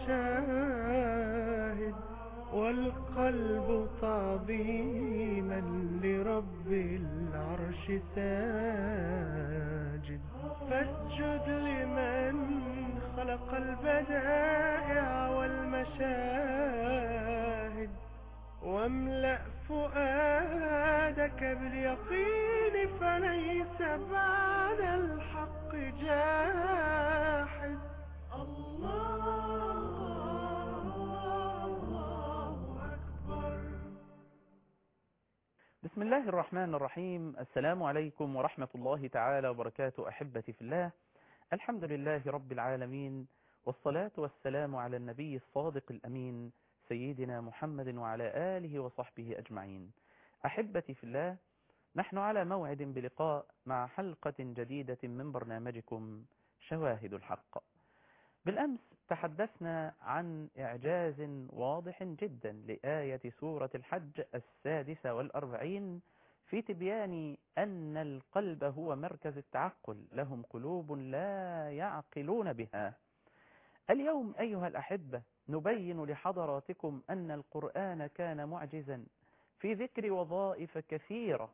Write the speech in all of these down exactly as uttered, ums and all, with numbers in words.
شاهد والقلب تعظيما لرب العرش ساجد. فاسجد لمن خلق البدائع والمشاهد واملأ فؤادك باليقين فليس بعد الحق جاحد. الله الله أكبر. بسم الله الرحمن الرحيم. السلام عليكم ورحمة الله تعالى وبركاته. أحبتي في الله، الحمد لله رب العالمين، والصلاة والسلام على النبي الصادق الأمين سيدنا محمد وعلى آله وصحبه أجمعين. أحبتي في الله، نحن على موعد بلقاء مع حلقة جديدة من برنامجكم شواهد الحق. بالأمس تحدثنا عن إعجاز واضح جدا لآية سورة الحج السادسة والأربعين في تبيان أن القلب هو مركز التعقل، لهم قلوب لا يعقلون بها. اليوم أيها الأحبة نبين لحضراتكم أن القرآن كان معجزا في ذكر وظائف كثيرة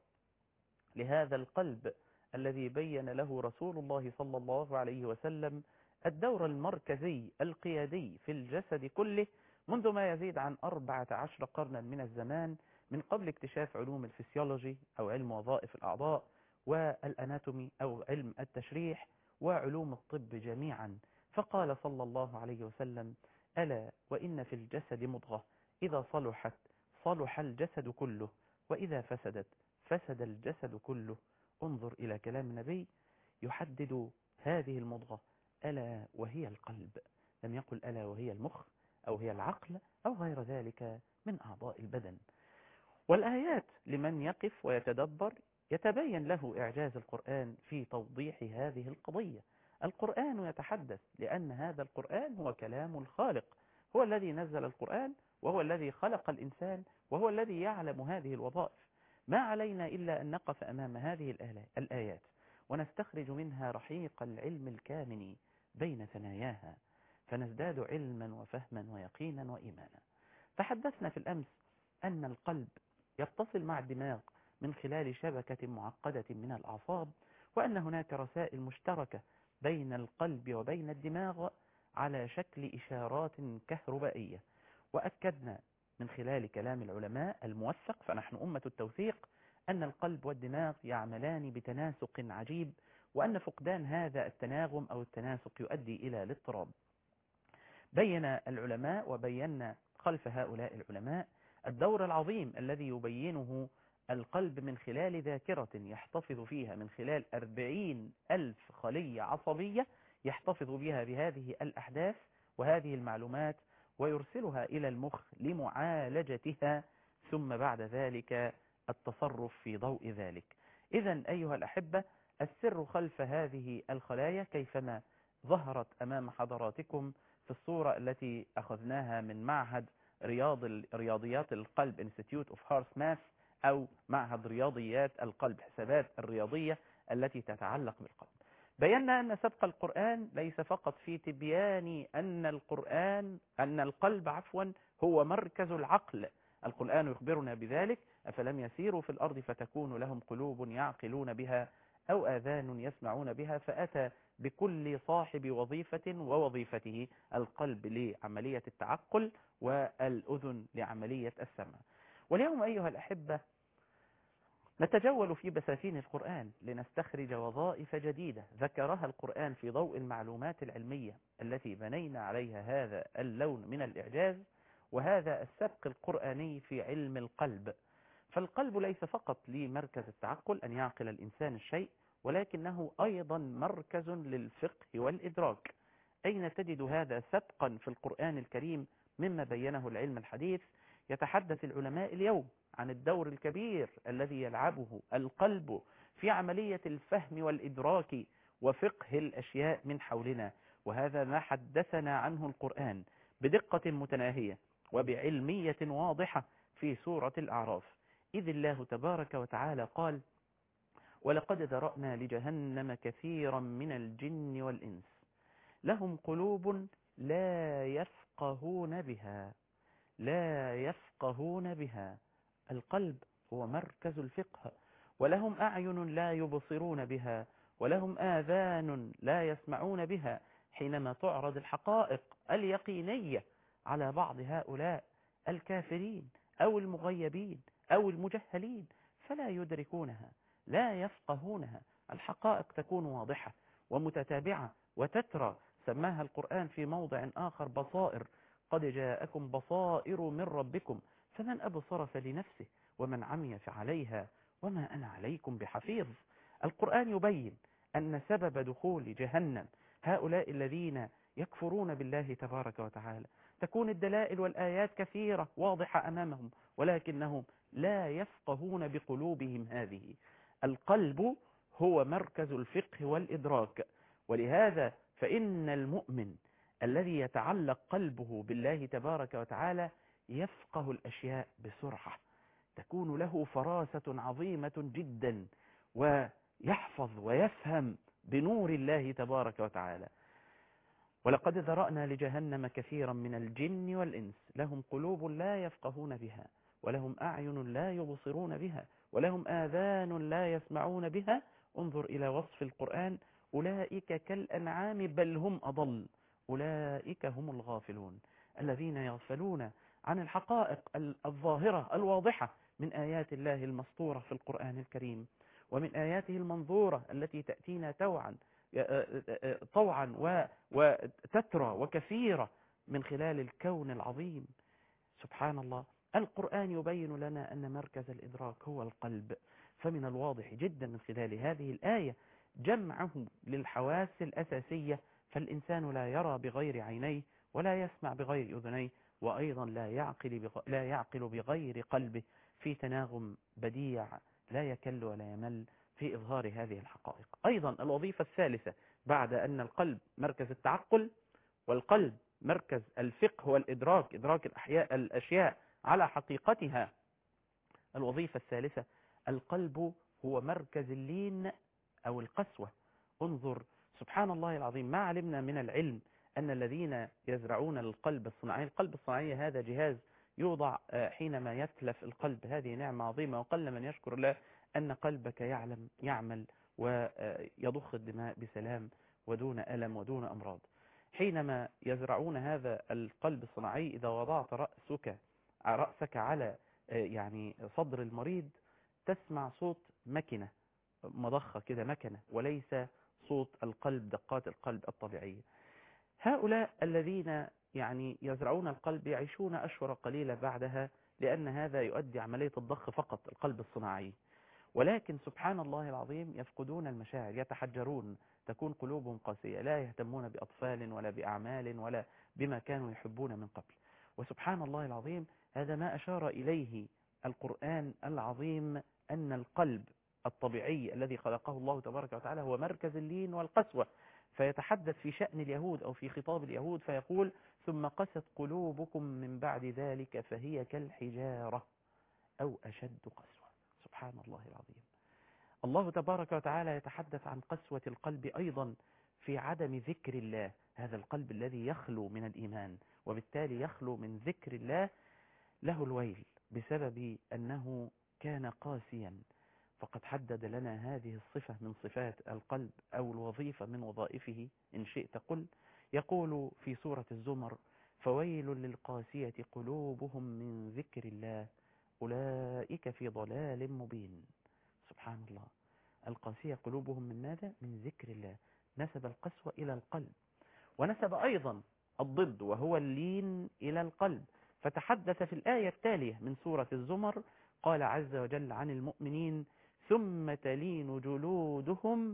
لهذا القلب الذي بين له رسول الله صلى الله عليه وسلم الدور المركزي القيادي في الجسد كله منذ ما يزيد عن أربعة عشر قرنا من الزمان، من قبل اكتشاف علوم الفسيولوجي أو علم وظائف الأعضاء والأناتومي أو علم التشريح وعلوم الطب جميعا. فقال صلى الله عليه وسلم: ألا وإن في الجسد مضغة إذا صلحت صلح الجسد كله وإذا فسدت فسد الجسد كله. انظر إلى كلام النبي يحدد هذه المضغة، ألا وهي القلب، لم يقل ألا وهي المخ أو هي العقل أو غير ذلك من أعضاء البدن. والآيات لمن يقف ويتدبر يتبين له إعجاز القرآن في توضيح هذه القضية. القرآن يتحدث لأن هذا القرآن هو كلام الخالق، هو الذي نزل القرآن وهو الذي خلق الإنسان وهو الذي يعلم هذه الوظائف. ما علينا إلا أن نقف أمام هذه الآيات ونستخرج منها رحيق العلم الكامن بين ثناياها، فنزداد علما وفهما ويقينا وإيمانا. تحدثنا في الأمس أن القلب يتصل مع الدماغ من خلال شبكة معقدة من الأعصاب، وأن هناك رسائل مشتركة بين القلب وبين الدماغ على شكل إشارات كهربائية. وأكدنا من خلال كلام العلماء الموثق، فنحن أمة التوثيق، أن القلب والدماغ يعملان بتناسق عجيب، وأن فقدان هذا التناغم أو التناسق يؤدي إلى الاضطراب. بين العلماء وبينا خلف هؤلاء العلماء الدور العظيم الذي يبينه القلب من خلال ذاكرة يحتفظ فيها من خلال أربعين ألف خلية عصبية يحتفظ بها بهذه الأحداث وهذه المعلومات ويرسلها إلى المخ لمعالجتها، ثم بعد ذلك التصرف في ضوء ذلك. إذن أيها الأحبة، السر خلف هذه الخلايا كيفما ظهرت أمام حضراتكم في الصورة التي أخذناها من معهد رياض رياضيات القلب Institute of Heart Math أو معهد رياضيات القلب، حسابات الرياضية التي تتعلق بالقلب. بينا أن سبق القرآن ليس فقط في تبيان أن القرآن أن القلب عفوا هو مركز العقل. القرآن يخبرنا بذلك: أفلم يسيروا في الأرض فتكون لهم قلوب يعقلون بها أو آذان يسمعون بها، فأتى بكل صاحب وظيفة ووظيفته، القلب لعملية التعقل والأذن لعملية السمع. واليوم أيها الأحبة نتجول في بساتين القرآن لنستخرج وظائف جديدة ذكرها القرآن في ضوء المعلومات العلمية التي بنينا عليها هذا اللون من الإعجاز وهذا السبق القرآني في علم القلب. فالقلب ليس فقط لمركز التعقل أن يعقل الإنسان الشيء، ولكنه أيضا مركز للفقه والإدراك. أين تجد هذا سبقا في القرآن الكريم مما بينه العلم الحديث؟ يتحدث العلماء اليوم عن الدور الكبير الذي يلعبه القلب في عملية الفهم والإدراك وفقه الأشياء من حولنا، وهذا ما حدثنا عنه القرآن بدقة متناهية وبعلمية واضحة في سورة الأعراف، إذ الله تبارك وتعالى قال: ولقد ذرأنا لجهنم كثيرا من الجن والإنس لهم قلوب لا يفقهون يفقهون بها لا يفقهون بها. القلب هو مركز الفقه، ولهم أعين لا يبصرون بها، ولهم آذان لا يسمعون بها. حينما تعرض الحقائق اليقينية على بعض هؤلاء الكافرين أو المغيبين أو المجهلين فلا يدركونها، لا يفقهونها. الحقائق تكون واضحة ومتتابعة وتترى، سماها القرآن في موضع آخر بصائر. قد جاءكم بصائر من ربكم فمن أبصر فلنفسه ومن عمي فعليها وما أنا عليكم بحفيظ. القرآن يبين أن سبب دخول جهنم هؤلاء الذين يكفرون بالله تبارك وتعالى تكون الدلائل والآيات كثيرة واضحة أمامهم، ولكنهم لا يفقهون بقلوبهم هذه. القلب هو مركز الفقه والإدراك، ولهذا فإن المؤمن الذي يتعلق قلبه بالله تبارك وتعالى يفقه الأشياء بسرعة، تكون له فراسة عظيمة جدا، ويحفظ ويفهم بنور الله تبارك وتعالى. ولقد ذرأنا لجهنم كثيرا من الجن والإنس لهم قلوب لا يفقهون بها، ولهم أعين لا يبصرون بها، ولهم آذان لا يسمعون بها. انظر إلى وصف القرآن: أولئك كالأنعام بل هم أضل، أولئك هم الغافلون، الذين يغفلون عن الحقائق الظاهرة الواضحة من آيات الله المسطورة في القرآن الكريم، ومن آياته المنظورة التي تأتينا توعا طوعا وتترى وكثيرة من خلال الكون العظيم. سبحان الله. القرآن يبين لنا أن مركز الإدراك هو القلب، فمن الواضح جدا من خلال هذه الآية جمعه للحواس الأساسية، فالإنسان لا يرى بغير عينيه ولا يسمع بغير أذنيه، وأيضا لا يعقل بغ... لا يعقل بغير قلبه، في تناغم بديع لا يكل ولا يمل في إظهار هذه الحقائق. أيضا الوظيفة الثالثة بعد أن القلب مركز التعقل والقلب مركز الفقه والإدراك، إدراك الأحياء الأشياء على حقيقتها، الوظيفة الثالثة القلب هو مركز اللين أو القسوة. انظر سبحان الله العظيم، ما علمنا من العلم أن الذين يزرعون القلب الصناعي، القلب الصناعي هذا جهاز يوضع حينما يتلف القلب، هذه نعمة عظيمة، وقل من يشكر الله أن قلبك يعلم يعمل ويضخ الدماء بسلام ودون ألم ودون أمراض. حينما يزرعون هذا القلب الصناعي، إذا وضعت رأسك رأسك على يعني صدر المريض تسمع صوت مكنة مضخة كده، مكنة، وليس صوت القلب، دقات القلب الطبيعية. هؤلاء الذين يعني يزرعون القلب يعيشون أشهر قليلة بعدها، لأن هذا يؤدي عملية الضخ فقط، القلب الصناعي. ولكن سبحان الله العظيم يفقدون المشاعر، يتحجرون، تكون قلوبهم قاسية، لا يهتمون بأطفال ولا بأعمال ولا بما كانوا يحبون من قبل. وسبحان الله العظيم هذا ما أشار إليه القرآن العظيم، أن القلب الطبيعي الذي خلقه الله تبارك وتعالى هو مركز اللين والقسوة. فيتحدث في شأن اليهود أو في خطاب اليهود فيقول: ثم قست قلوبكم من بعد ذلك فهي كالحجارة أو أشد قسوة. سبحان الله العظيم. الله تبارك وتعالى يتحدث عن قسوة القلب أيضا في عدم ذكر الله، هذا القلب الذي يخلو من الإيمان وبالتالي يخلو من ذكر الله له الويل بسبب أنه كان قاسيا. فقد حدد لنا هذه الصفة من صفات القلب أو الوظيفة من وظائفه إن شئت قل. يقول في سورة الزمر: فويل للقاسية قلوبهم من ذكر الله أولئك في ضلال مبين. سبحان الله. القاسية قلوبهم من ماذا؟ من ذكر الله. نسب القسوة إلى القلب، ونسب أيضا الضد وهو اللين إلى القلب. فتحدث في الآية التالية من سورة الزمر، قال عز وجل عن المؤمنين: ثم تلين جلودهم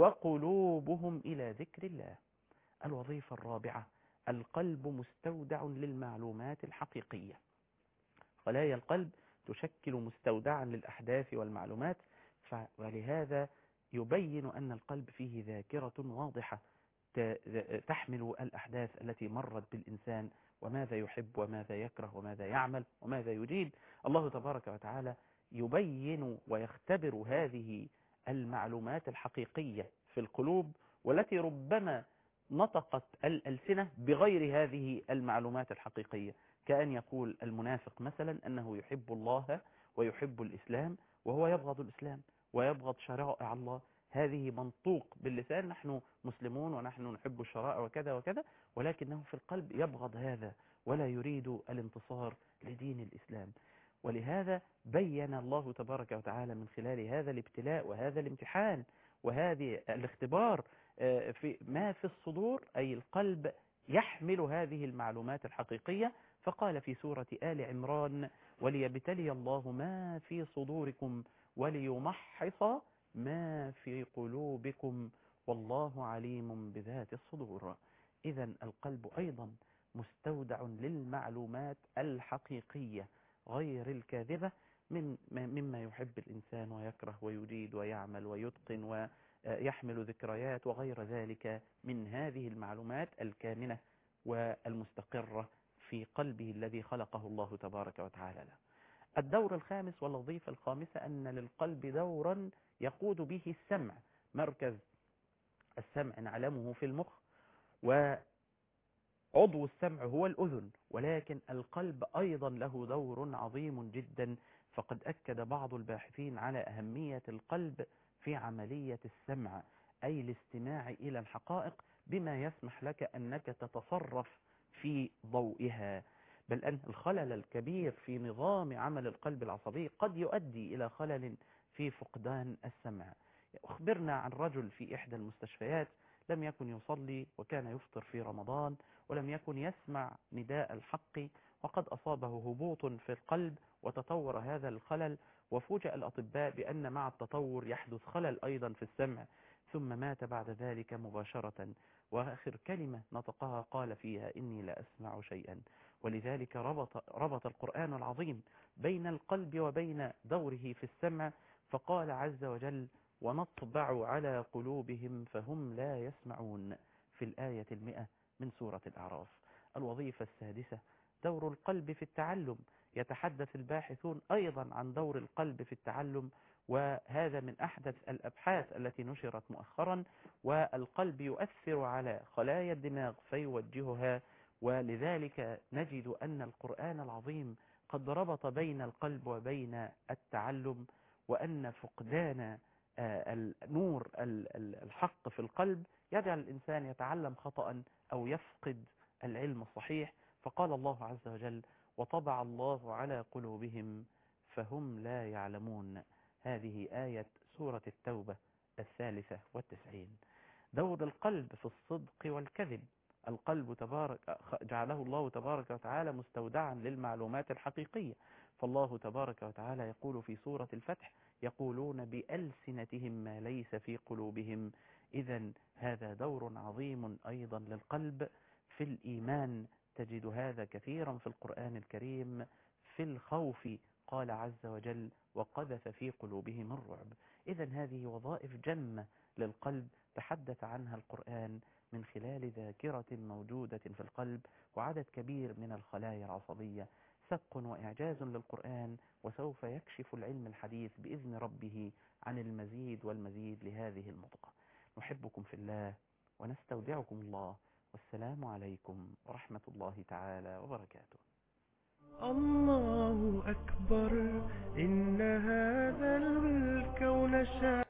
وقلوبهم إلى ذكر الله. الوظيفة الرابعة القلب مستودع للمعلومات الحقيقية. خلايا القلب تشكل مستودعا للأحداث والمعلومات، ولهذا يبين أن القلب فيه ذاكرة واضحة تحمل الأحداث التي مرت بالإنسان، وماذا يحب وماذا يكره وماذا يعمل وماذا يجيب. الله تبارك وتعالى يبين ويختبر هذه المعلومات الحقيقية في القلوب، والتي ربما نطقت الألسنة بغير هذه المعلومات الحقيقية، كأن يقول المنافق مثلا أنه يحب الله ويحب الإسلام وهو يبغض الإسلام ويبغض شرائع الله. هذه منطوق باللسان، نحن مسلمون ونحن نحب الشرائع وكذا وكذا، ولكنه في القلب يبغض هذا ولا يريد الانتصار لدين الإسلام. ولهذا بين الله تبارك وتعالى من خلال هذا الابتلاء وهذا الامتحان وهذه الاختبار في ما في الصدور، أي القلب يحمل هذه المعلومات الحقيقية. فقال في سورة آل عمران: وليبتلي الله ما في صدوركم وليمحص ما في قلوبكم والله عليم بذات الصدور. إذا القلب أيضا مستودع للمعلومات الحقيقية غير الكاذبة من مما يحب الإنسان ويكره ويريد ويعمل ويتقن ويحمل ذكريات وغير ذلك من هذه المعلومات الكامنة والمستقرة في قلبه الذي خلقه الله تبارك وتعالى له. الدور الخامس والوظيفة الخامسة أن للقلب دورا يقود به السمع. مركز السمع نعلمه في المخ، وعضو السمع هو الأذن، ولكن القلب أيضا له دور عظيم جدا. فقد أكد بعض الباحثين على أهمية القلب في عملية السمع، أي الاستماع إلى الحقائق بما يسمح لك أنك تتصرف في ضوئها. بل أن الخلل الكبير في نظام عمل القلب العصبي قد يؤدي إلى خلل في فقدان السمع. أخبرنا عن رجل في إحدى المستشفيات لم يكن يصلي وكان يفطر في رمضان ولم يكن يسمع نداء الحق، وقد أصابه هبوط في القلب وتطور هذا الخلل، وفوجئ الأطباء بأن مع التطور يحدث خلل أيضا في السمع، ثم مات بعد ذلك مباشرة. وآخر كلمة نطقها قال فيها: إني لا أسمع شيئا. ولذلك ربط, ربط القرآن العظيم بين القلب وبين دوره في السمع، فقال عز وجل: ونطبع على قلوبهم فهم لا يسمعون، في الآية المئة من سورة الأعراف. الوظيفة السادسة دور القلب في التعلم. يتحدث الباحثون أيضا عن دور القلب في التعلم، وهذا من أحدث الأبحاث التي نشرت مؤخرا. والقلب يؤثر على خلايا الدماغ فيوجهها، ولذلك نجد أن القرآن العظيم قد ربط بين القلب وبين التعلم، وأن فقدان النور الحق في القلب يجعل الإنسان يتعلم خطأ أو يفقد العلم الصحيح. فقال الله عز وجل: وطبع الله على قلوبهم فهم لا يعلمون. هذه آية سورة التوبة الثالثة والتسعين. دور القلب في الصدق والكذب. القلب تبارك جعله الله تبارك وتعالى مستودعا للمعلومات الحقيقية، فالله تبارك وتعالى يقول في سورة الفتح: يقولون بألسنتهم ما ليس في قلوبهم. إذا هذا دور عظيم أيضا للقلب في الإيمان. تجد هذا كثيرا في القرآن الكريم. في الخوف قال عز وجل: وقذف في قلوبهم الرعب. إذا هذه وظائف جمة للقلب تحدث عنها القرآن من خلال ذاكرة موجودة في القلب وعدد كبير من الخلايا العصبية. سبق وإعجاز للقرآن، وسوف يكشف العلم الحديث بإذن ربه عن المزيد والمزيد لهذه المضغة. نحبكم في الله ونستودعكم الله، والسلام عليكم ورحمة الله تعالى وبركاته. الله أكبر، إن هذا الكون شاء